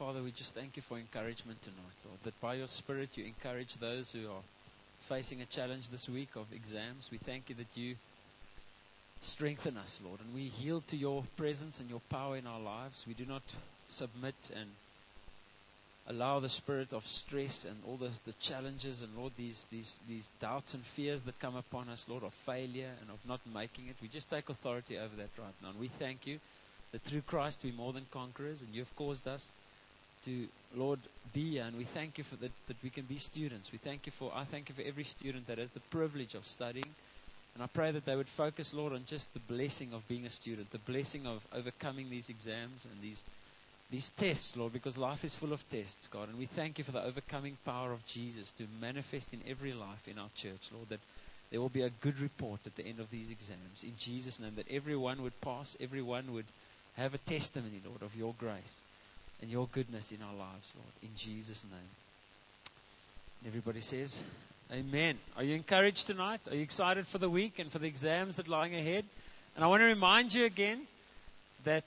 Father, we just thank you for encouragement tonight, Lord, that by your Spirit you encourage those who are facing a challenge this week of exams. We thank you that you strengthen us, Lord, and we yield to your presence and your power in our lives. We do not submit and allow the spirit of stress and all the challenges and, Lord, these doubts and fears that come upon us, Lord, of failure and of not making it. We just take authority over that right now. And we thank you that through Christ we're more than conquerors, and you've caused us to, Lord, be here. And we thank you for that we can be students. I thank you for every student that has the privilege of studying. And I pray that they would focus, Lord, on just the blessing of being a student, the blessing of overcoming these exams and these tests, Lord, because life is full of tests, God. And we thank you for the overcoming power of Jesus to manifest in every life in our church, Lord, that there will be a good report at the end of these exams. In Jesus' name, that everyone would pass, everyone would have a testimony, Lord, of your grace and your goodness in our lives, Lord, in Jesus' name. And everybody says, amen. Are you encouraged tonight? Are you excited for the week and for the exams that are lying ahead? And I want to remind you again that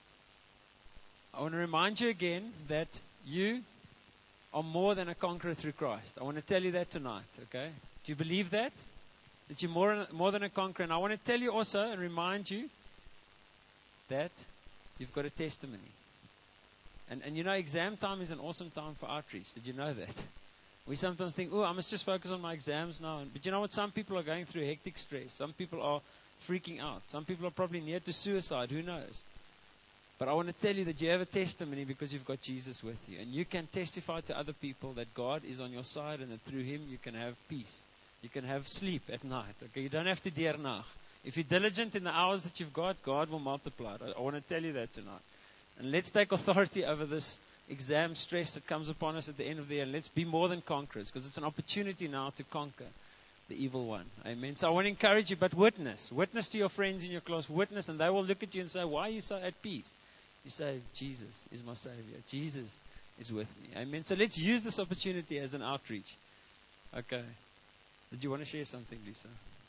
you are more than a conqueror through Christ. I want to tell you that tonight, okay? Do you believe that? That you're more than a conqueror. And I want to tell you also and remind you that you've got a testimony. And you know, exam time is an awesome time for outreach. Did you know that? We sometimes think, I must just focus on my exams now. But you know what? Some people are going through hectic stress. Some people are freaking out. Some people are probably near to suicide. Who knows? But I want to tell you that you have a testimony because you've got Jesus with you. And you can testify to other people that God is on your side and that through Him you can have peace. You can have sleep at night. Okay, you don't have to deernag. If you're diligent in the hours that you've got, God will multiply it. I want to tell you that tonight. And let's take authority over this exam stress that comes upon us at the end of the year. And let's be more than conquerors, because it's an opportunity now to conquer the evil one. Amen. So I want to encourage you, but witness. Witness to your friends in your class. Witness, and they will look at you and say, why are you so at peace? You say, Jesus is my Savior. Jesus is with me. Amen. So let's use this opportunity as an outreach. Okay. Did you want to share something, Lisa?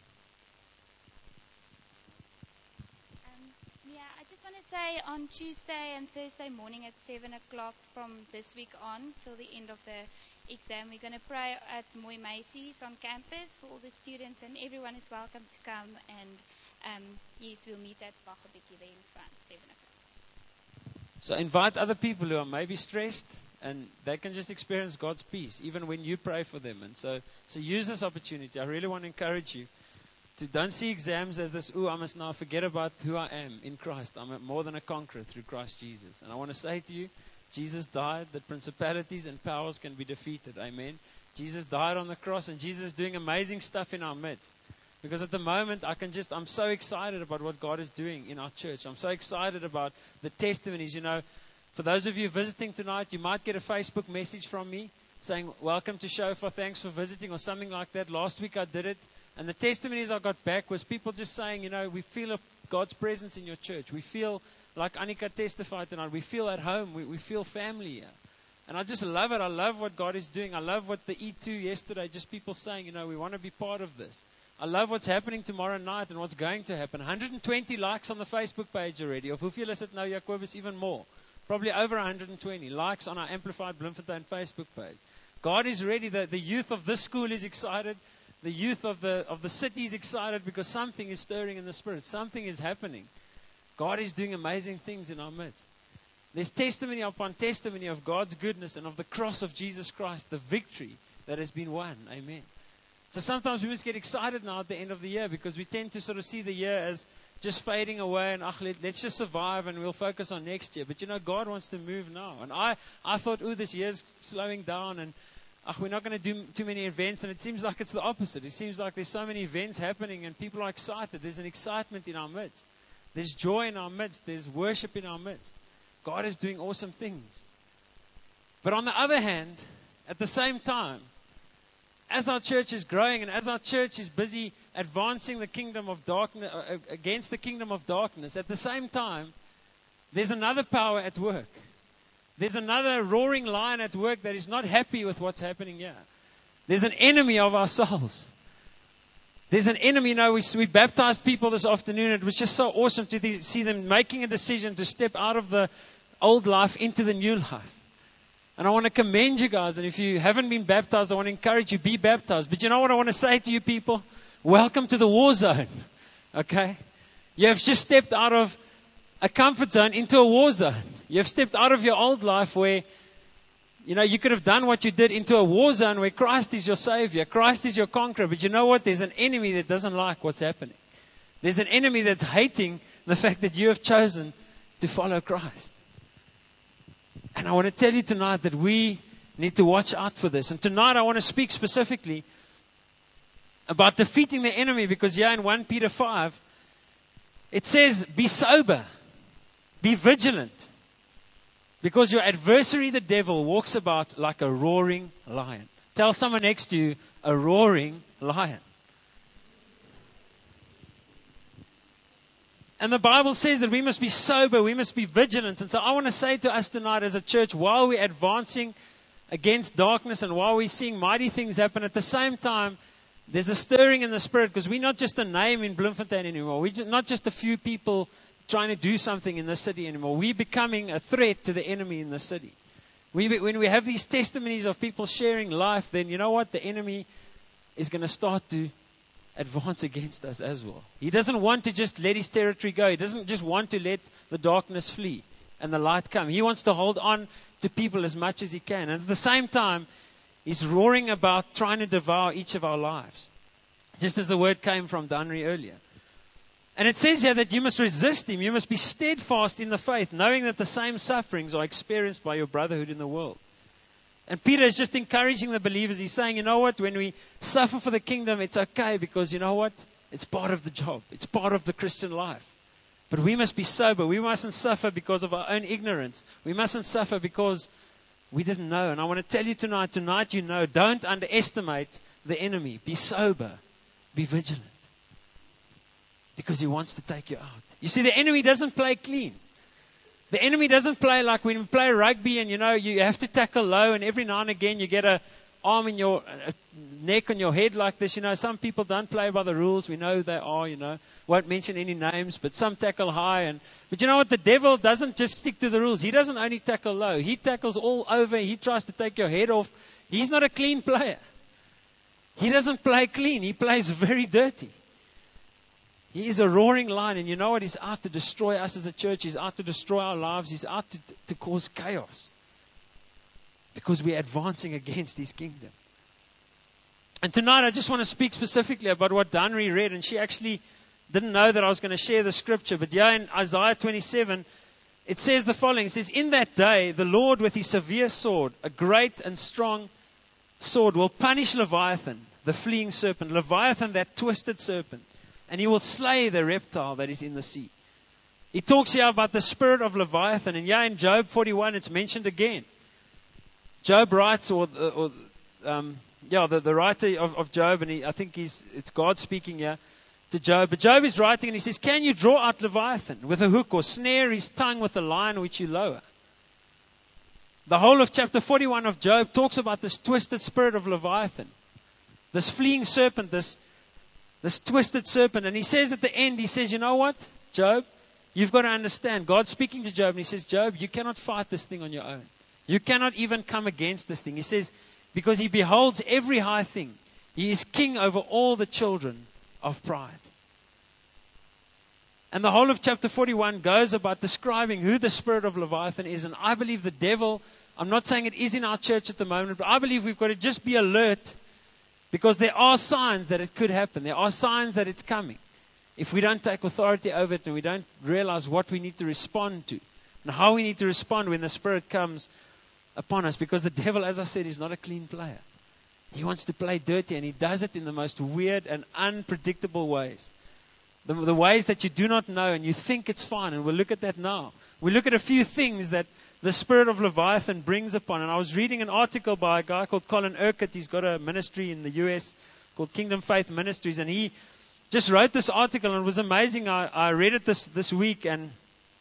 I just want to say on Tuesday and Thursday morning at 7 o'clock from this week on till the end of the exam, we're going to pray at Mooi Macy's on campus for all the students, and everyone is welcome to come. And yes, we'll meet at Waggebekkie there in front, 7 o'clock. So invite other people who are maybe stressed, and they can just experience God's peace, even when you pray for them. And so use this opportunity. I really want to encourage you to don't see exams as this, I must now forget about who I am in Christ. I'm more than a conqueror through Christ Jesus. And I want to say to you, Jesus died that principalities and powers can be defeated. Amen. Jesus died on the cross, and Jesus is doing amazing stuff in our midst. Because at the moment, I'm so excited about what God is doing in our church. I'm so excited about the testimonies. You know, for those of you visiting tonight, you might get a Facebook message from me saying, welcome to Shofar, thanks for visiting, or something like that. Last week I did it. And the testimonies I got back was people just saying, we feel God's presence in your church. We feel, like Annika testified tonight, we feel at home. We feel family here. And I just love it. I love what God is doing. I love what the E2 yesterday, just people saying, we want to be part of this. I love what's happening tomorrow night and what's going to happen. 120 likes on the Facebook page already. Of hoeveel is het nou, Jacobus? Even more. Probably over 120 likes on our Amplified Bloemfontein Facebook page. God is ready. The youth of this school is excited. The youth of the city is excited because something is stirring in the spirit. Something is happening. God is doing amazing things in our midst. There's testimony upon testimony of God's goodness and of the cross of Jesus Christ, the victory that has been won. Amen. So sometimes we must get excited now at the end of the year, because we tend to sort of see the year as just fading away and let's just survive and we'll focus on next year. But God wants to move now. And I thought, this year's slowing down and we're not going to do too many events. And it seems like it's the opposite. It seems like there's so many events happening and people are excited. There's an excitement in our midst. There's joy in our midst. There's worship in our midst. God is doing awesome things. But on the other hand, at the same time, as our church is growing and as our church is busy advancing the kingdom of darkness, against the kingdom of darkness, at the same time, there's another power at work. There's another roaring lion at work that is not happy with what's happening here. There's an enemy of our souls. There's an enemy. We baptized people this afternoon. It was just so awesome to see them making a decision to step out of the old life into the new life. And I want to commend you guys. And if you haven't been baptized, I want to encourage you, be baptized. But you know what I want to say to you people? Welcome to the war zone. Okay? You have just stepped out of a comfort zone into a war zone. You have stepped out of your old life where, you could have done what you did into a war zone where Christ is your Savior. Christ is your conqueror. But you know what? There's an enemy that doesn't like what's happening. There's an enemy that's hating the fact that you have chosen to follow Christ. And I want to tell you tonight that we need to watch out for this. And tonight I want to speak specifically about defeating the enemy, because here in 1 Peter 5, it says, be sober, be vigilant, because your adversary, the devil, walks about like a roaring lion. Tell someone next to you, a roaring lion. And the Bible says that we must be sober, we must be vigilant. And so I want to say to us tonight as a church, while we're advancing against darkness and while we're seeing mighty things happen, at the same time, there's a stirring in the spirit, because we're not just a name in Bloemfontein anymore. We're not just a few people trying to do something in the city anymore. We're becoming a threat to the enemy in the city. When we have these testimonies of people sharing life, then you know what? The enemy is going to start to advance against us as well. He doesn't want to just let his territory go. He doesn't just want to let the darkness flee and the light come. He wants to hold on to people as much as he can. And at the same time, he's roaring about trying to devour each of our lives. Just as the word came from Danri earlier. And it says here that you must resist him. You must be steadfast in the faith, knowing that the same sufferings are experienced by your brotherhood in the world. And Peter is just encouraging the believers. He's saying, you know what? When we suffer for the kingdom, it's okay, because you know what? It's part of the job. It's part of the Christian life. But we must be sober. We mustn't suffer because of our own ignorance. We mustn't suffer because we didn't know. And I want to tell you tonight you know, don't underestimate the enemy. Be sober. Be vigilant. Because he wants to take you out. You see, the enemy doesn't play clean. The enemy doesn't play like when we play rugby and, you have to tackle low, and every now and again you get a arm in your neck on your head like this. Some people don't play by the rules. We know who they are, Won't mention any names, but some tackle high. But you know what? The devil doesn't just stick to the rules. He doesn't only tackle low. He tackles all over. He tries to take your head off. He's not a clean player. He doesn't play clean. He plays very dirty. He is a roaring lion, and you know what? He's out to destroy us as a church. He's out to destroy our lives. He's out to cause chaos. Because we're advancing against his kingdom. And tonight I just want to speak specifically about what Danri read, and she actually didn't know that I was going to share the scripture. But yeah, in Isaiah 27, it says the following. It says, in that day, the Lord with his severe sword, a great and strong sword, will punish Leviathan, the fleeing serpent. Leviathan, that twisted serpent. And he will slay the reptile that is in the sea. He talks here about the spirit of Leviathan. And yeah, in Job 41, it's mentioned again. Job writes, the writer of Job, and I think it's God speaking here to Job. But Job is writing and he says, can you draw out Leviathan with a hook, or snare his tongue with a line which you lower? The whole of chapter 41 of Job talks about this twisted spirit of Leviathan. This fleeing serpent, this twisted serpent. And he says at the end, he says, you know what, Job, you've got to understand. God's speaking to Job and he says, Job, you cannot fight this thing on your own. You cannot even come against this thing. He says, because he beholds every high thing. He is king over all the children of pride. And the whole of chapter 41 goes about describing who the spirit of Leviathan is. And I believe the devil, I'm not saying it is in our church at the moment, but I believe we've got to just be alert, because there are signs that it could happen. There are signs that it's coming. If we don't take authority over it and we don't realize what we need to respond to and how we need to respond when the spirit comes upon us. Because the devil, as I said, is not a clean player. He wants to play dirty, and he does it in the most weird and unpredictable ways. The ways that you do not know and you think it's fine. And we'll look at that now. We'll look at a few things that the spirit of Leviathan brings upon. And I was reading an article by a guy called Colin Urquhart. He's got a ministry in the US called Kingdom Faith Ministries. And he just wrote this article, and it was amazing. I read it this week, and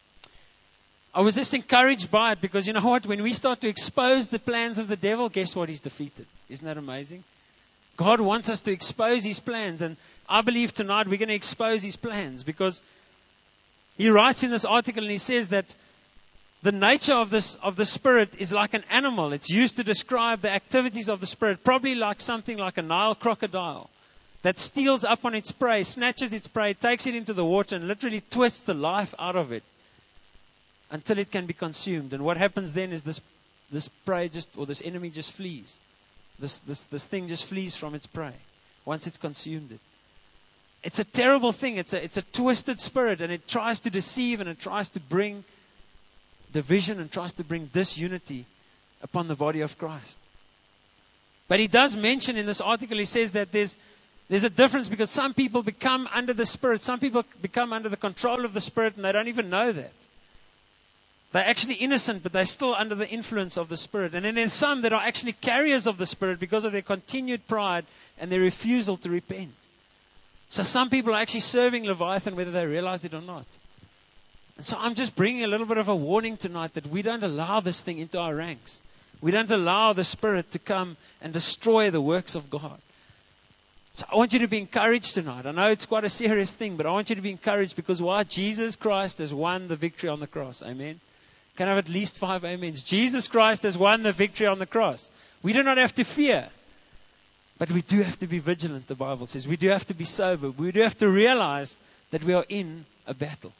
I was just encouraged by it, because you know what? When we start to expose the plans of the devil, guess what? He's defeated. Isn't that amazing? God wants us to expose his plans. And I believe tonight we're going to expose his plans, because he writes in this article and he says that the nature of the Spirit is like an animal. It's used to describe the activities of the Spirit, probably like something like a Nile crocodile that steals up on its prey, snatches its prey, takes it into the water, and literally twists the life out of it until it can be consumed. And what happens then is this prey or this enemy just flees. This thing just flees from its prey once it's consumed it. It's a terrible thing. It's a twisted spirit, and it tries to deceive, and it tries to bring division, and tries to bring disunity upon the body of Christ. But he does mention in this article, he says that there's a difference, because some people become under the Spirit. Some people become under the control of the Spirit, and they don't even know that. They're actually innocent, but they're still under the influence of the Spirit. And then there's some that are actually carriers of the Spirit because of their continued pride and their refusal to repent. So some people are actually serving Leviathan whether they realize it or not. And so I'm just bringing a little bit of a warning tonight that we don't allow this thing into our ranks. We don't allow the Spirit to come and destroy the works of God. So I want you to be encouraged tonight. I know it's quite a serious thing, but I want you to be encouraged because why? Jesus Christ has won the victory on the cross. Amen. Can I have at least 5 amens? Jesus Christ has won the victory on the cross. We do not have to fear. But we do have to be vigilant, the Bible says. We do have to be sober. We do have to realize that we are in a battle.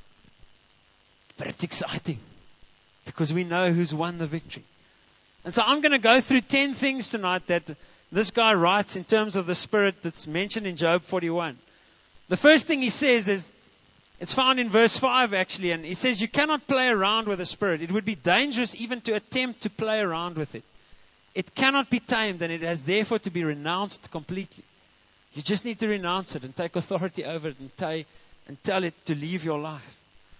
But it's exciting because we know who's won the victory. And so I'm going to go through 10 things tonight that this guy writes in terms of the Spirit that's mentioned in Job 41. The first thing he says is, it's found in verse 5 actually, and he says, you cannot play around with the Spirit. It would be dangerous even to attempt to play around with it. It cannot be tamed, and it has therefore to be renounced completely. You just need to renounce it and take authority over it and tell it to leave your life.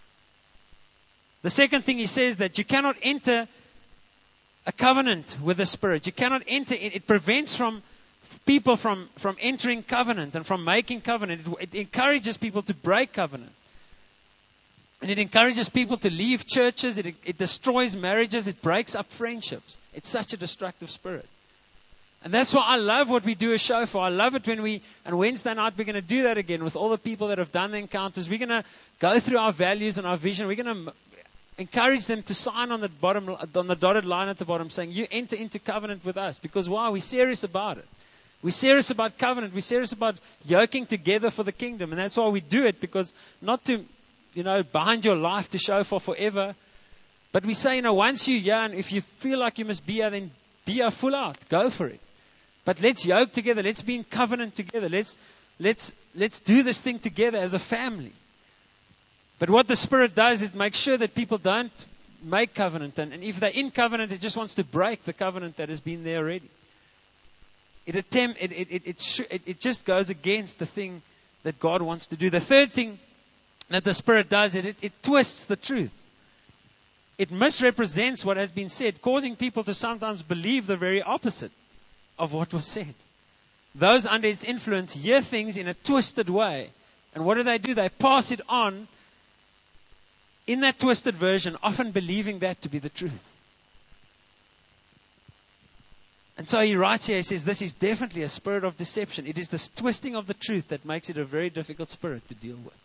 The second thing he says that you cannot enter a covenant with the Spirit. You cannot enter in. It prevents people from entering covenant and from making covenant. It encourages people to break covenant. And it encourages people to leave churches. It destroys marriages. It breaks up friendships. It's such a destructive spirit. And that's why I love what we do a show for. I love it when and Wednesday night we're going to do that again with all the people that have done the encounters. We're going to go through our values and our vision. We're going to encourage them to sign on the dotted line at the bottom saying, you enter into covenant with us. Because why? We're serious about it. We're serious about covenant. We're serious about yoking together for the kingdom. And that's why we do it, because not to, bind your life to show for forever. But we say, once you're here, and if you feel like you must be here, then be here full out. Go for it. But let's yoke together. Let's be in covenant together. Let's do this thing together as a family. But what the Spirit does, it makes sure that people don't make covenant. And if they're in covenant, it just wants to break the covenant that has been there already. It just goes against the thing that God wants to do. The third thing that the Spirit does, it twists the truth. It misrepresents what has been said, causing people to sometimes believe the very opposite of what was said. Those under its influence hear things in a twisted way. And what do? They pass it on in that twisted version, often believing that to be the truth. And so he writes here, he says, this is definitely a spirit of deception. It is this twisting of the truth that makes it a very difficult spirit to deal with.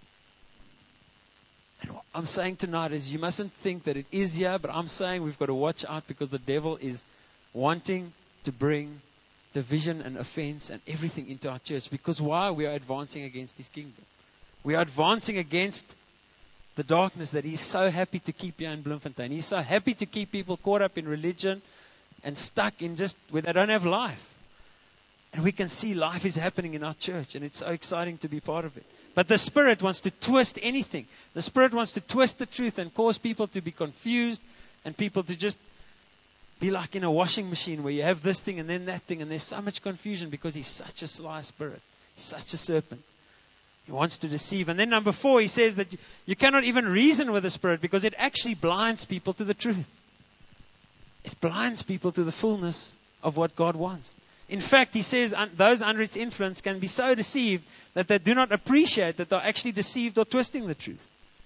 And what I'm saying tonight is you mustn't think that it is here, but I'm saying we've got to watch out, because the devil is wanting to bring division and offense and everything into our church. Because why? We are advancing against his kingdom. We are advancing against the darkness that he's so happy to keep here in Bloemfontein. He's so happy to keep people caught up in religion and stuck in just where they don't have life. And we can see life is happening in our church, and it's so exciting to be part of it. But the Spirit wants to twist anything. The Spirit wants to twist the truth and cause people to be confused, and people to just be like in a washing machine where you have this thing and then that thing, and there's so much confusion because he's such a sly spirit. He's such a serpent. He wants to deceive. And then number 4, he says that you cannot even reason with the Spirit, because it actually blinds people to the truth. It blinds people to the fullness of what God wants. In fact, he says those under its influence can be so deceived that they do not appreciate that they're actually deceived or twisting the truth.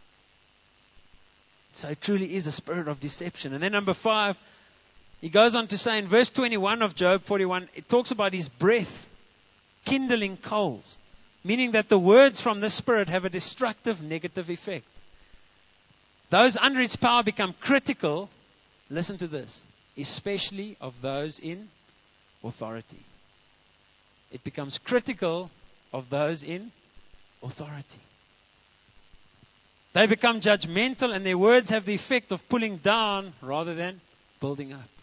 So it truly is a spirit of deception. And then number 5, he goes on to say in verse 21 of Job 41, it talks about his breath kindling coals, meaning that the words from the Spirit have a destructive, negative effect. Those under its power become critical, listen to this, especially of those in authority. It becomes critical of those in authority. They become judgmental, and their words have the effect of pulling down rather than building up.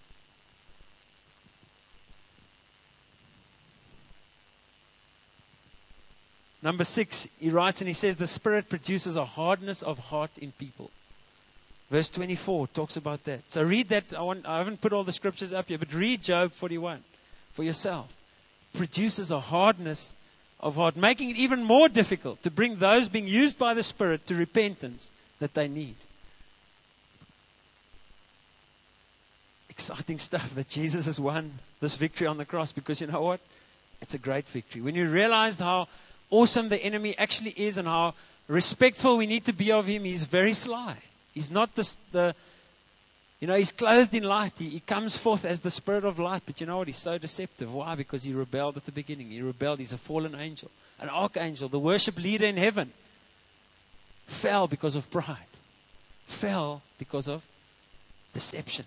Number 6, he writes and he says, the Spirit produces a hardness of heart in people. Verse 24 talks about that. So read that. I haven't put all the scriptures up here, but read Job 41 for yourself. Produces a hardness of heart, making it even more difficult to bring those being used by the Spirit to repentance that they need. Exciting stuff that Jesus has won this victory on the cross, because you know what? It's a great victory. When you realize how awesome the enemy actually is and how respectful we need to be of him, he's very sly. He's not he's clothed in light. He comes forth as the Spirit of light. But you know what? He's so deceptive. Why? Because he rebelled at the beginning. He rebelled. He's a fallen angel, an archangel, the worship leader in heaven. Fell because of pride. Fell because of deception.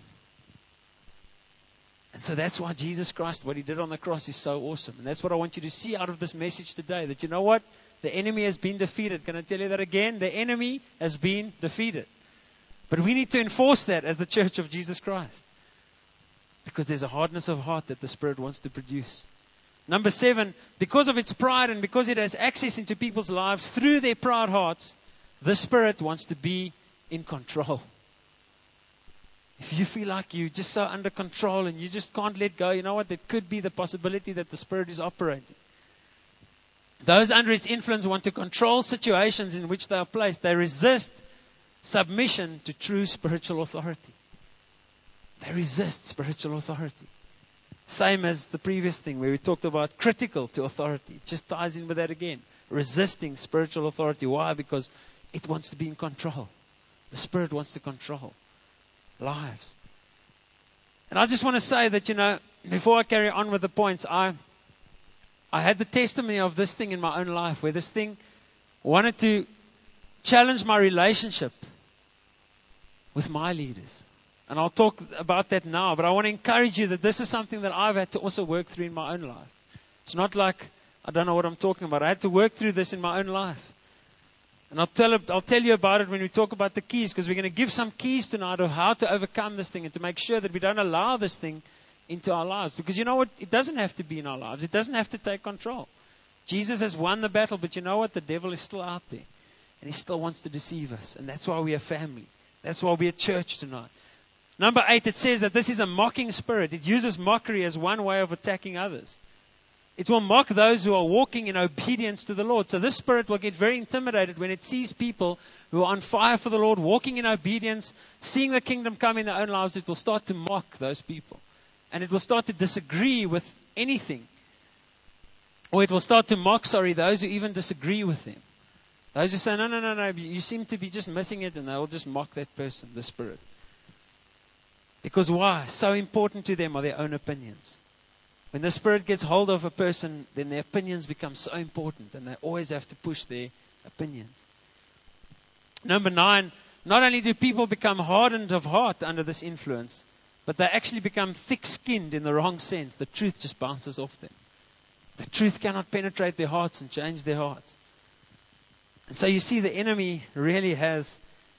And so that's why Jesus Christ, what he did on the cross, is so awesome. And that's what I want you to see out of this message today. That you know what? The enemy has been defeated. Can I tell you that again? The enemy has been defeated. But we need to enforce that as the church of Jesus Christ. Because there's a hardness of heart that the Spirit wants to produce. Number 7, because of its pride and because it has access into people's lives through their proud hearts, the Spirit wants to be in control. If you feel like you're just so under control and you just can't let go, you know what? There could be the possibility that the Spirit is operating. Those under its influence want to control situations in which they are placed. They resist submission to true spiritual authority. They resist spiritual authority. Same as the previous thing where we talked about critical to authority. It just ties in with that again. Resisting spiritual authority. Why? Because it wants to be in control. The Spirit wants to control lives. And I just want to say that, before I carry on with the points, I had the testimony of this thing in my own life, where this thing wanted to challenge my relationship with my leaders. And I'll talk about that now, but I want to encourage you that this is something that I've had to also work through in my own life. It's not like I don't know what I'm talking about. I had to work through this in my own life. And I'll tell you about it when we talk about the keys, because we're going to give some keys tonight of how to overcome this thing and to make sure that we don't allow this thing into our lives. Because you know what? It doesn't have to be in our lives. It doesn't have to take control. Jesus has won the battle, but you know what? The devil is still out there. And he still wants to deceive us. And that's why we're a family. That's why we're a church tonight. Number 8, it says that this is a mocking spirit. It uses mockery as one way of attacking others. It will mock those who are walking in obedience to the Lord. So this spirit will get very intimidated when it sees people who are on fire for the Lord, walking in obedience, seeing the kingdom come in their own lives. It will start to mock those people. And it will start to disagree with anything. Or it will start to mock, those who even disagree with them. Those who say, no, you seem to be just missing it, and they will just mock that person, the spirit. Because why? So important to them are their own opinions. When the Spirit gets hold of a person, then their opinions become so important, and they always have to push their opinions. Number 9, not only do people become hardened of heart under this influence, but they actually become thick-skinned in the wrong sense. The truth just bounces off them. The truth cannot penetrate their hearts and change their hearts. And so you see, the enemy really has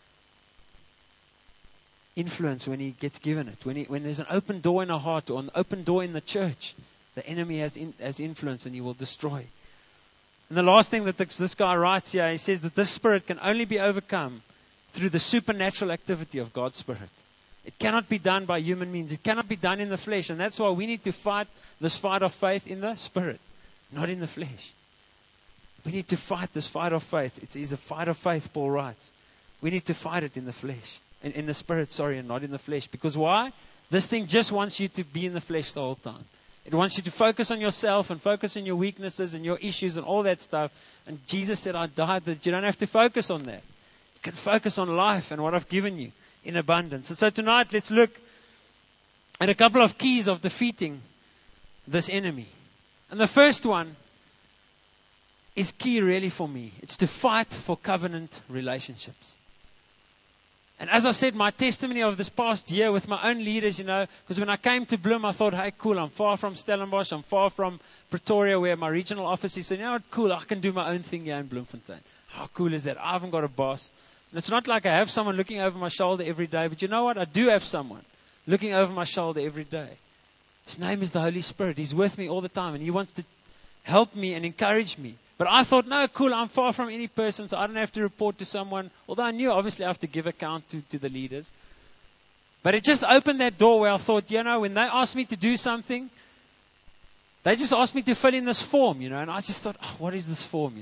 influence when he gets given it. When there's an open door in a heart or an open door in the church, the enemy has influence, and he will destroy. And the last thing that this guy writes here, he says that this spirit can only be overcome through the supernatural activity of God's Spirit. It cannot be done by human means. It cannot be done in the flesh. And that's why we need to fight this fight of faith in the Spirit, not in the flesh. We need to fight this fight of faith. It is a fight of faith, Paul writes. We need to fight it in the flesh. In the Spirit, and not in the flesh. Because why? This thing just wants you to be in the flesh the whole time. It wants you to focus on yourself and focus on your weaknesses and your issues and all that stuff. And Jesus said, I died that you don't have to focus on that. You can focus on life and what I've given you in abundance. And so tonight, let's look at a couple of keys of defeating this enemy. And the first one is key really for me. It's to fight for covenant relationships. And as I said, my testimony of this past year with my own leaders, because when I came to Bloem, I thought, hey, cool, I'm far from Stellenbosch, I'm far from Pretoria, where my regional office is. So, you know what, cool, I can do my own thing here in Bloemfontein. How cool is that? I haven't got a boss. And it's not like I have someone looking over my shoulder every day, but you know what? I do have someone looking over my shoulder every day. His name is the Holy Spirit. He's with me all the time, and He wants to help me and encourage me. But I thought, no, cool, I'm far from any person, so I don't have to report to someone. Although I knew, obviously, I have to give account to the leaders. But it just opened that door where I thought, when they asked me to do something, they just asked me to fill in this form, and I just thought, what is this form,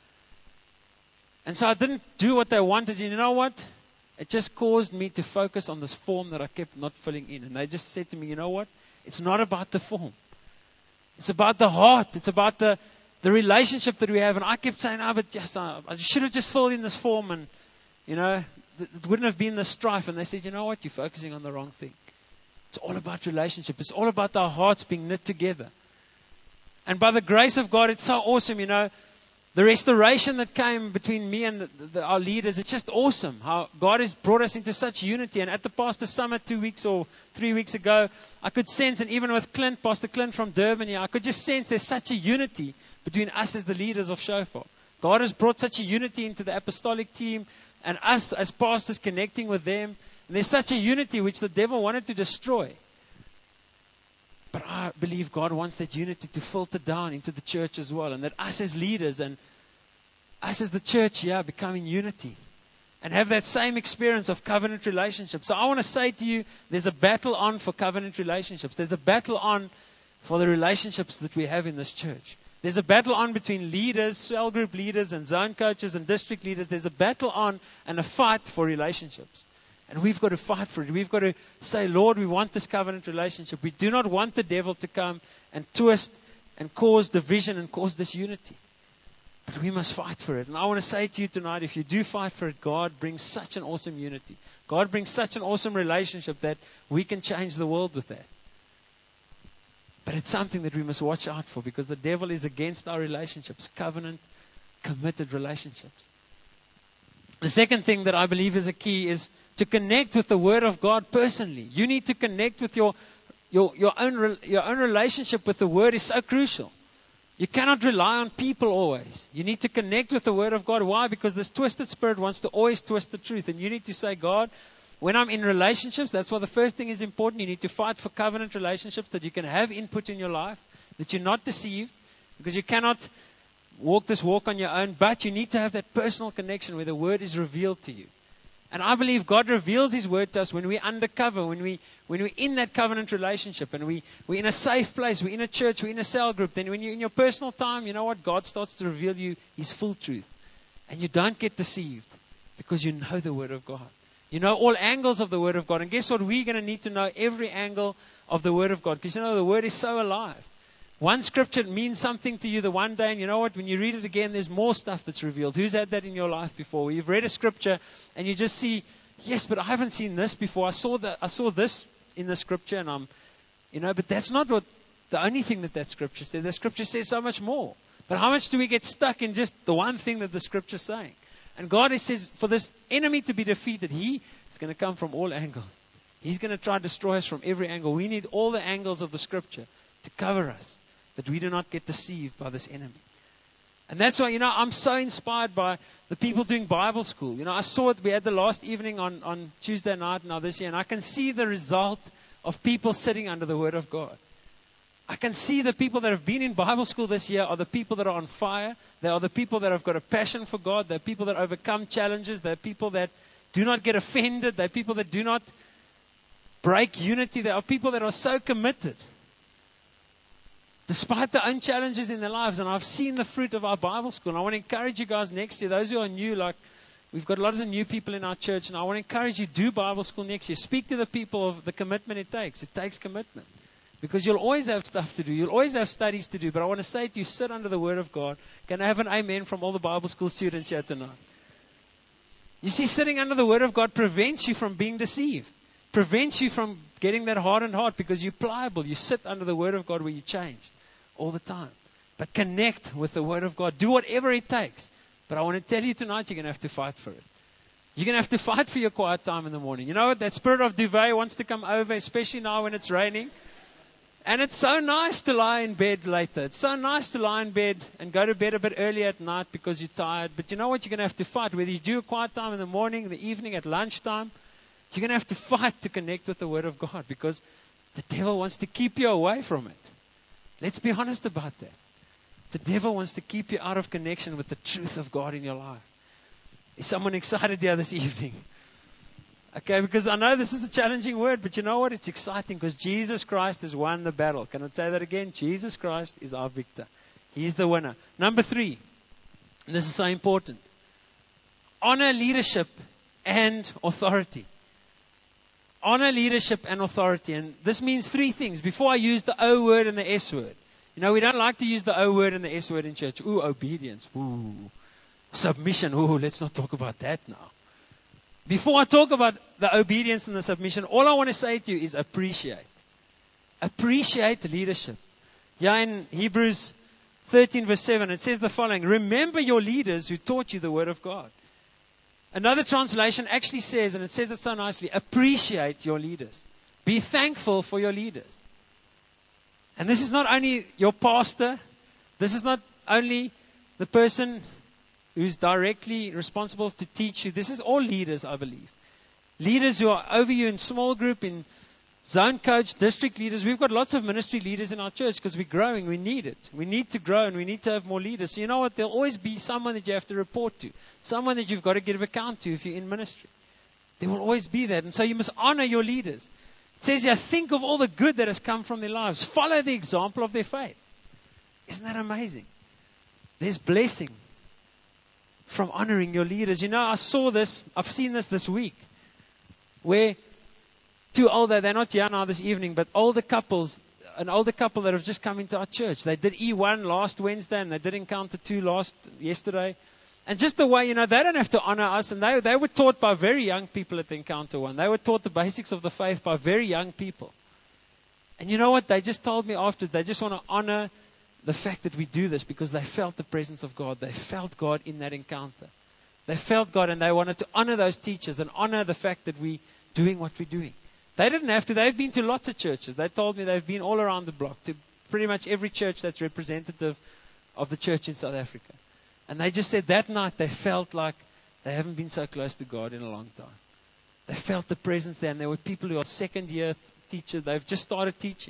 And so I didn't do what they wanted, and you know what? It just caused me to focus on this form that I kept not filling in. And they just said to me, you know what? It's not about the form. It's about the heart. It's about the relationship that we have. And I kept saying, but yes, I should have just filled in this form, and, it wouldn't have been the strife. And they said, you know what? You're focusing on the wrong thing. It's all about relationship. It's all about our hearts being knit together. And by the grace of God, it's so awesome, the restoration that came between me and our leaders, it's just awesome how God has brought us into such unity. And at the Pastor Summit 2 weeks or 3 weeks ago, I could sense, and even with Pastor Clint from Durban here, I could just sense there's such a unity between us as the leaders of Shofar. God has brought such a unity into the apostolic team and us as pastors connecting with them. And there's such a unity which the devil wanted to destroy. But I believe God wants that unity to filter down into the church as well. And that us as leaders and us as the church here become in unity. And have that same experience of covenant relationships. So I want to say to you, there's a battle on for covenant relationships. There's a battle on for the relationships that we have in this church. There's a battle on between leaders, cell group leaders and zone coaches and district leaders. There's a battle on and a fight for relationships. And we've got to fight for it. We've got to say, Lord, we want this covenant relationship. We do not want the devil to come and twist and cause division and cause disunity. But we must fight for it. And I want to say to you tonight, if you do fight for it, God brings such an awesome unity. God brings such an awesome relationship that we can change the world with that. But it's something that we must watch out for, because the devil is against our relationships, covenant, committed relationships. The second thing that I believe is a key is to connect with the Word of God personally. You need to connect with your own relationship with the Word is so crucial. You cannot rely on people always. You need to connect with the Word of God. Why? Because this twisted spirit wants to always twist the truth. And you need to say, God, when I'm in relationships, that's why the first thing is important. You need to fight for covenant relationships, that you can have input in your life, that you're not deceived, because you cannot walk this walk on your own, but you need to have that personal connection where the Word is revealed to you. And I believe God reveals His Word to us when we're undercover, when we're in that covenant relationship, and we're in a safe place, we're in a church, we're in a cell group. Then when you're in your personal time, you know what? God starts to reveal you His full truth. And you don't get deceived, because you know the Word of God. You know all angles of the Word of God. And guess what? We're going to need to know every angle of the Word of God, because the Word is so alive. One scripture means something to you the one day, and you know what? When you read it again, there's more stuff that's revealed. Who's had that in your life before? Where you've read a scripture and you just see, yes, but I haven't seen this before. I saw this in the scripture, and but that's not what the only thing that scripture says. The scripture says so much more. But how much do we get stuck in just the one thing that the scripture's saying? And God says, for this enemy to be defeated, He is going to come from all angles. He's going to try to destroy us from every angle. We need all the angles of the scripture to cover us, that we do not get deceived by this enemy. And that's why, I'm so inspired by the people doing Bible school. I saw it, we had the last evening on Tuesday night now this year, and I can see the result of people sitting under the Word of God. I can see the people that have been in Bible school this year are the people that are on fire. They are the people that have got a passion for God. They're people that overcome challenges. They're people that do not get offended. They're people that do not break unity. They are people that are so committed, despite their own challenges in their lives. And I've seen the fruit of our Bible school. And I want to encourage you guys next year, those who are new, we've got lots of new people in our church, and I want to encourage you, do Bible school next year. Speak to the people of the commitment it takes. It takes commitment. Because you'll always have stuff to do. You'll always have studies to do. But I want to say to you, sit under the Word of God. Can I have an amen from all the Bible school students here tonight? You see, sitting under the Word of God prevents you from being deceived. Prevents you from getting that hardened heart, because you're pliable. You sit under the Word of God where you change all the time. But connect with the Word of God. Do whatever it takes. But I want to tell you tonight, you're going to have to fight for it. You're going to have to fight for your quiet time in the morning. You know what? That spirit of duvet wants to come over, especially now when it's raining. And it's so nice to lie in bed later. It's so nice to lie in bed and go to bed a bit earlier at night because you're tired. But you know what? You're going to have to fight. Whether you do a quiet time in the morning, in the evening, at lunchtime, you're going to have to fight to connect with the Word of God because the devil wants to keep you away from it. Let's be honest about that. The devil wants to keep you out of connection with the truth of God in your life. Is someone excited here this evening? Okay, because I know this is a challenging word, but you know what? It's exciting because Jesus Christ has won the battle. Can I say that again? Jesus Christ is our victor. He's the winner. Number 3, and this is so important. Honor leadership and authority. Honor leadership and authority. And this means 3 things. Before I use the O word and the S word. You know, we don't like to use the O word and the S word in church. Ooh, obedience. Ooh. Submission. Ooh, let's not talk about that now. Before I talk about the obedience and the submission, all I want to say to you is appreciate. Appreciate leadership. Yeah, in Hebrews 13 verse 7, it says the following. Remember your leaders who taught you the word of God. Another translation actually says, and it says it so nicely, appreciate your leaders. Be thankful for your leaders. And this is not only your pastor. This is not only the person who's directly responsible to teach you. This is all leaders, I believe. Leaders who are over you in small group, in zone coach, district leaders. We've got lots of ministry leaders in our church because we're growing. We need it. We need to grow and we need to have more leaders. So you know what? There'll always be someone that you have to report to. Someone that you've got to give account to if you're in ministry. There will always be that. And so you must honor your leaders. It says here, think of all the good that has come from their lives. Follow the example of their faith. Isn't that amazing? There's blessing from honoring your leaders. You know, I've seen this week, where they're not here now this evening, but an older couple that have just come into our church. They did E1 last Wednesday, and they did Encounter 2 yesterday. And just the way, they don't have to honor us, and they were taught by very young people at the Encounter 1. They were taught the basics of the faith by very young people. And you know what? They just told me after, they just want to honor the fact that we do this because they felt the presence of God. They felt God in that encounter. They felt God and they wanted to honor those teachers and honor the fact that we're doing what we're doing. They didn't have to. They've been to lots of churches. They told me they've been all around the block to pretty much every church that's representative of the church in South Africa. And they just said that night they felt like they haven't been so close to God in a long time. They felt the presence there, and there were people who are second year teachers. They've just started teaching.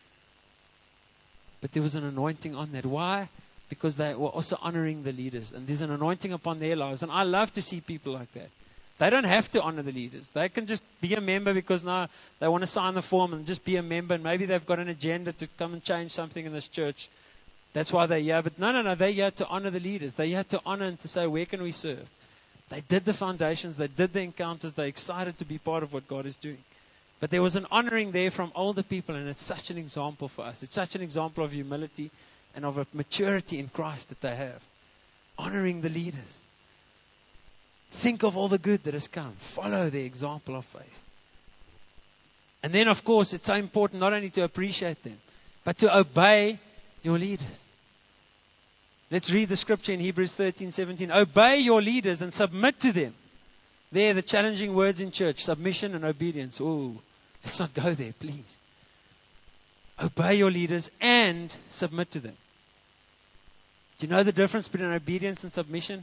But there was an anointing on that. Why? Because they were also honoring the leaders. And there's an anointing upon their lives. And I love to see people like that. They don't have to honor the leaders. They can just be a member because now they want to sign the form and just be a member. And maybe they've got an agenda to come and change something in this church. That's why they're here. But no. They're here to honor the leaders. They're here to honor and to say, where can we serve? They did the foundations. They did the encounters. They're excited to be part of what God is doing. But there was an honoring there from older people, and it's such an example for us. It's such an example of humility and of a maturity in Christ that they have. Honoring the leaders. Think of all the good that has come. Follow the example of faith. And then, of course, it's so important not only to appreciate them, but to obey your leaders. Let's read the scripture in Hebrews 13:17. Obey your leaders and submit to them. There, the challenging words in church, submission and obedience. Oh, let's not go there, please. Obey your leaders and submit to them. Do you know the difference between obedience and submission?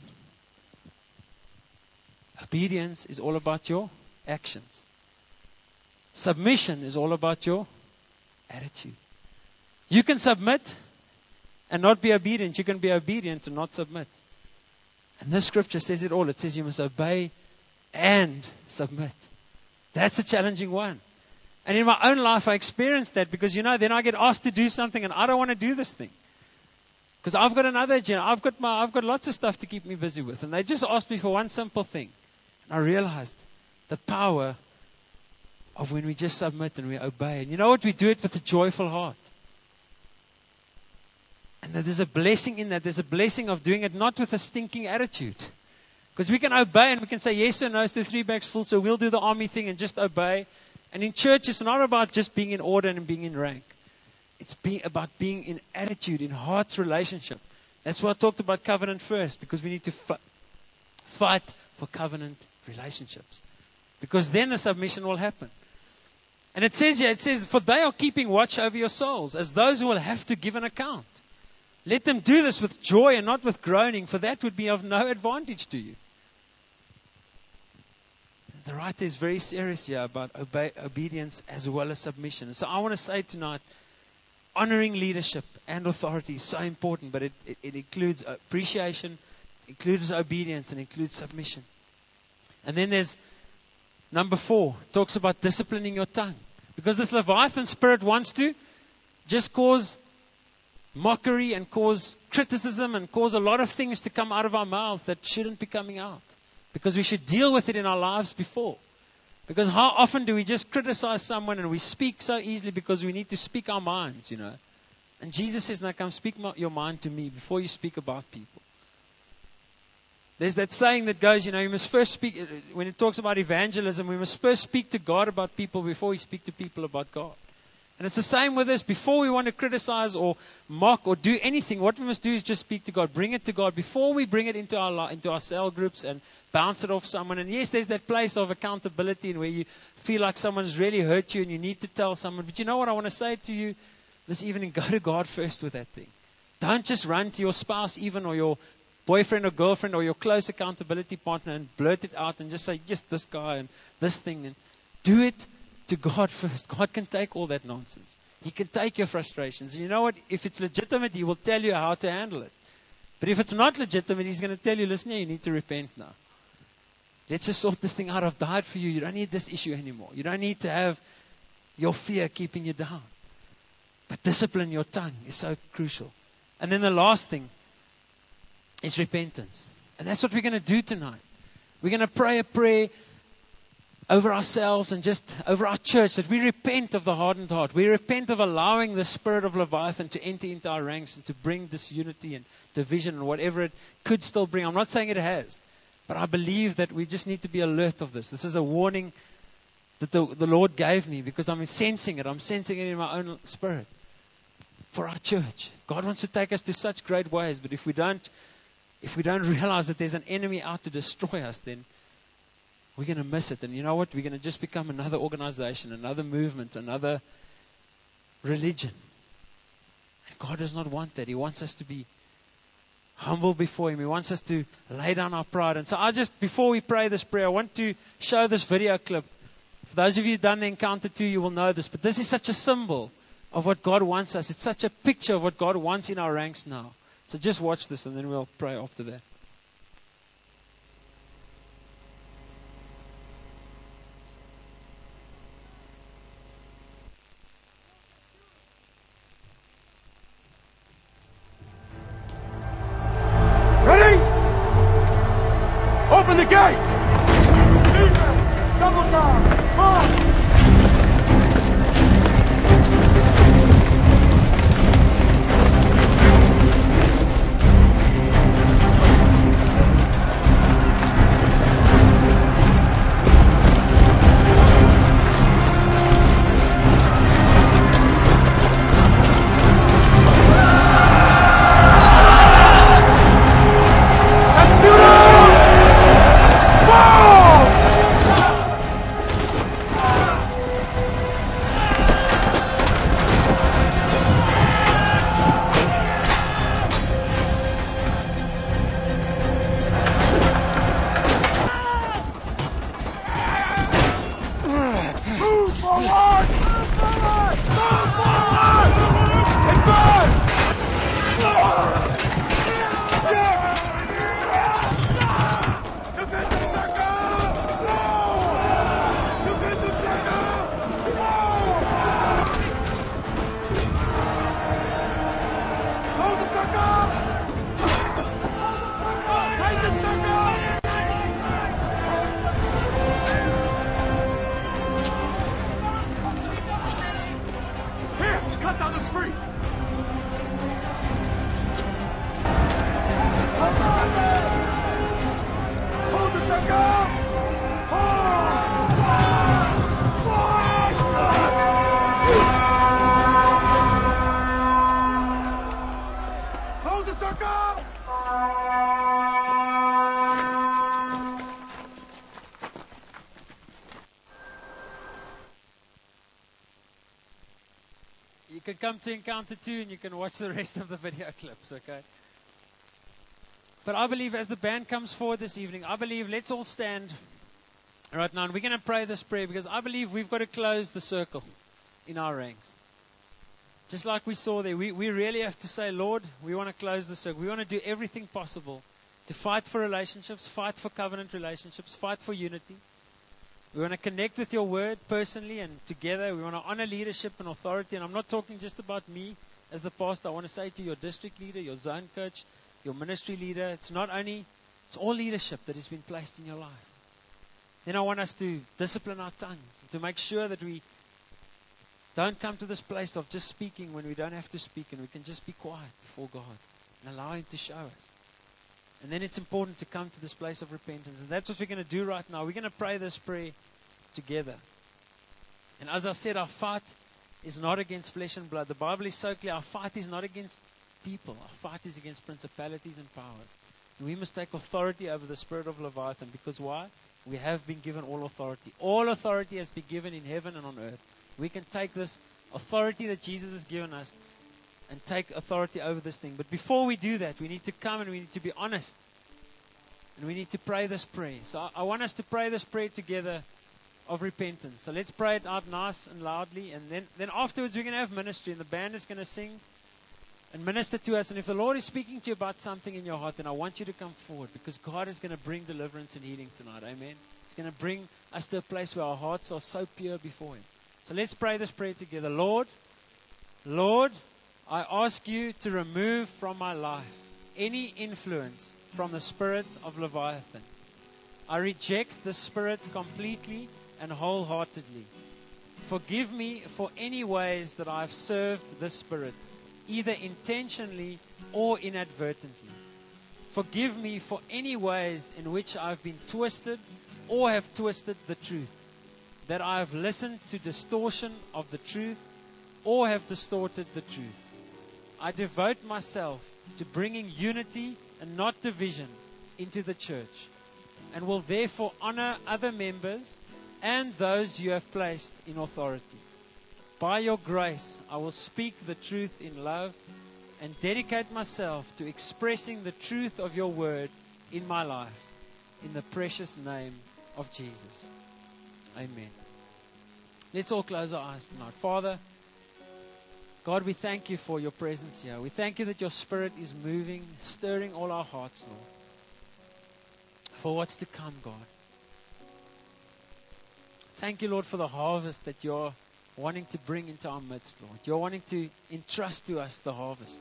Obedience is all about your actions. Submission is all about your attitude. You can submit and not be obedient. You can be obedient and not submit. And this scripture says it all. It says you must obey and submit. That's a challenging one. And in my own life, I experienced that because, then I get asked to do something and I don't want to do this thing. Because I've got another agenda. I've got lots of stuff to keep me busy with. And they just asked me for one simple thing. And I realized the power of when we just submit and we obey. And you know what? We do it with a joyful heart. And there's a blessing in that. There's a blessing of doing it not with a stinking attitude. Because we can obey and we can say yes or no to 3 bags full, so we'll do the army thing and just obey. And in church, it's not about just being in order and being in rank. It's about being in attitude, in heart's relationship. That's why I talked about covenant first, because we need to fight for covenant Relationships. Because then the submission will happen. And it says here, for they are keeping watch over your souls, as those who will have to give an account. Let them do this with joy and not with groaning, for that would be of no advantage to you. The writer is very serious here about obedience as well as submission. So I want to say tonight, honoring leadership and authority is so important, but it includes appreciation, includes obedience, and includes submission. And then there's number 4, talks about disciplining your tongue. Because this Leviathan spirit wants to just cause mockery and cause criticism and cause a lot of things to come out of our mouths that shouldn't be coming out. Because we should deal with it in our lives before. Because how often do we just criticize someone and we speak so easily because we need to speak our minds, you know. And Jesus says, now come speak your mind to me before you speak about people. There's that saying that goes, you know, you must first speak, when it talks about evangelism, we must first speak to God about people before we speak to people about God. And it's the same with us. Before we want to criticize or mock or do anything, what we must do is just speak to God. Bring it to God before we bring it into our cell groups and bounce it off someone. And yes, there's that place of accountability and where you feel like someone's really hurt you and you need to tell someone. But you know what I want to say to you this evening? Go to God first with that thing. Don't just run to your spouse even or your boyfriend or girlfriend or your close accountability partner and blurt it out and just say, yes, this guy and this thing. And do it to God first. God can take all that nonsense. He can take your frustrations. And you know what? If it's legitimate, He will tell you how to handle it. But if it's not legitimate, He's going to tell you, listen here, you need to repent now. Let's just sort this thing out. I've died for you. You don't need this issue anymore. You don't need to have your fear keeping you down. But discipline your tongue is so crucial. And then the last thing is repentance. And that's what we're going to do tonight. We're going to pray a prayer over ourselves and just over our church, that we repent of the hardened heart. We repent of allowing the spirit of Leviathan to enter into our ranks and to bring disunity and division and whatever it could still bring. I'm not saying it has, but I believe that we just need to be alert of this. This is a warning that the Lord gave me because I'm sensing it. I'm sensing it in my own spirit for our church. God wants to take us to such great ways, but if we don't realize that there's an enemy out to destroy us, then we're going to miss it. And you know what? We're going to just become another organization, another movement, another religion. And God does not want that. He wants us to be humble before Him. He wants us to lay down our pride. And so before we pray this prayer, I want to show this video clip. For those of you who've done the Encounter 2, you will know this. But this is such a symbol of what God wants us. It's such a picture of what God wants in our ranks now. So just watch this and then we'll pray after that. Ready? Open the gates! Double time! March! You can come to Encounter 2 and you can watch the rest of the video clips, okay? But I believe as the band comes forward this evening, I believe let's all stand right now and we're going to pray this prayer because I believe we've got to close the circle in our ranks. Just like we saw there, we really have to say, Lord, we want to close the circle. We want to do everything possible to fight for relationships, fight for covenant relationships, fight for unity. We want to connect with your word personally and together. We want to honor leadership and authority. And I'm not talking just about me as the pastor. I want to say to your district leader, your zone coach, your ministry leader, it's all leadership that has been placed in your life. Then I want us to discipline our tongue, to make sure that we don't come to this place of just speaking when we don't have to speak and we can just be quiet before God and allow Him to show us. And then it's important to come to this place of repentance. And that's what we're going to do right now. We're going to pray this prayer together. And as I said, our fight is not against flesh and blood. The Bible is so clear. Our fight is not against people. Our fight is against principalities and powers. And we must take authority over the spirit of Leviathan. Because why? We have been given all authority. All authority has been given in heaven and on earth. We can take this authority that Jesus has given us and take authority over this thing. But before we do that, we need to come and we need to be honest. And we need to pray this prayer. So I want us to pray this prayer together of repentance. So let's pray it out nice and loudly. And then afterwards we're going to have ministry. And the band is going to sing and minister to us. And if the Lord is speaking to you about something in your heart, then I want you to come forward. Because God is going to bring deliverance and healing tonight. Amen. It's going to bring us to a place where our hearts are so pure before Him. So let's pray this prayer together. Lord, I ask you to remove from my life any influence from the spirit of Leviathan. I reject the spirit completely and wholeheartedly. Forgive me for any ways that I've served this spirit, either intentionally or inadvertently. Forgive me for any ways in which I've been twisted or have twisted the truth, that I have listened to distortion of the truth or have distorted the truth. I devote myself to bringing unity and not division into the church, and will therefore honor other members and those you have placed in authority. By your grace, I will speak the truth in love and dedicate myself to expressing the truth of your word in my life. In the precious name of Jesus. Amen. Let's all close our eyes tonight. Father, God, we thank you for your presence here. We thank you that your spirit is moving, stirring all our hearts, Lord, for what's to come, God. Thank you, Lord, for the harvest that you're wanting to bring into our midst, Lord. You're wanting to entrust to us the harvest.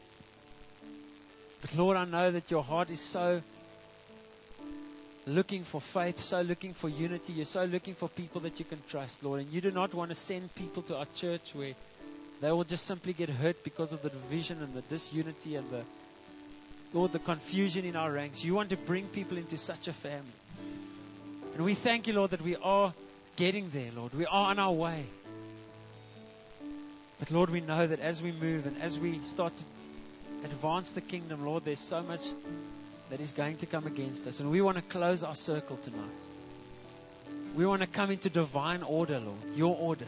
But Lord, I know that your heart is so looking for faith, so looking for unity. You're so looking for people that you can trust, Lord. And you do not want to send people to our church where they will just simply get hurt because of the division and the disunity and the confusion in our ranks. You want to bring people into such a family. And we thank you, Lord, that we are getting there, Lord. We are on our way. But Lord, we know that as we move and as we start to advance the kingdom, Lord, there's so much that is going to come against us. And we want to close our circle tonight. We want to come into divine order, Lord, your order.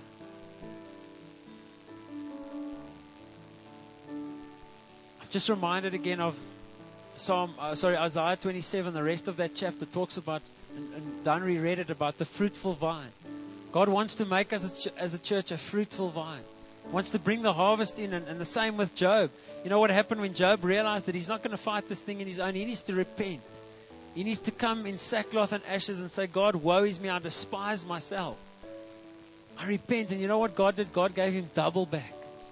I'm just reminded again of Isaiah 27. The rest of that chapter talks about, and Danry read it, about the fruitful vine. God wants to make us as a church a fruitful vine. Wants to bring the harvest in, and the same with Job. You know what happened when Job realized that he's not going to fight this thing in his own? He needs to repent. He needs to come in sackcloth and ashes and say, God, woe is me, I despise myself. I repent. And you know what God did? God gave him double back.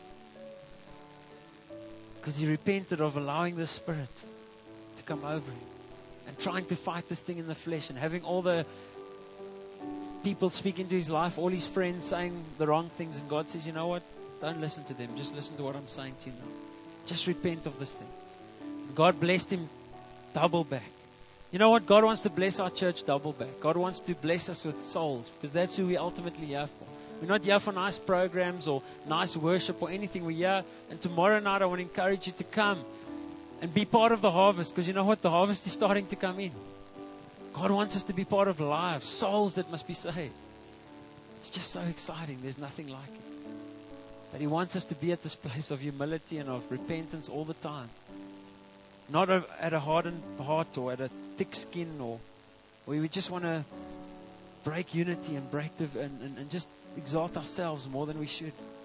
Because he repented of allowing the Spirit to come over him and trying to fight this thing in the flesh and having all the people speak into his life, all his friends saying the wrong things. And God says, you know what? Don't listen to them. Just listen to what I'm saying to you now. Just repent of this thing. And God blessed him double back. You know what? God wants to bless our church double back. God wants to bless us with souls, because that's who we ultimately here for. We're not here for nice programs or nice worship or anything. We're here, and tomorrow night I want to encourage you to come and be part of the harvest, because you know what? The harvest is starting to come in. God wants us to be part of lives, souls that must be saved. It's just so exciting. There's nothing like it. But He wants us to be at this place of humility and of repentance all the time. Not at a hardened heart or at a thick skin, or where we just want to break unity and break and just exalt ourselves more than we should.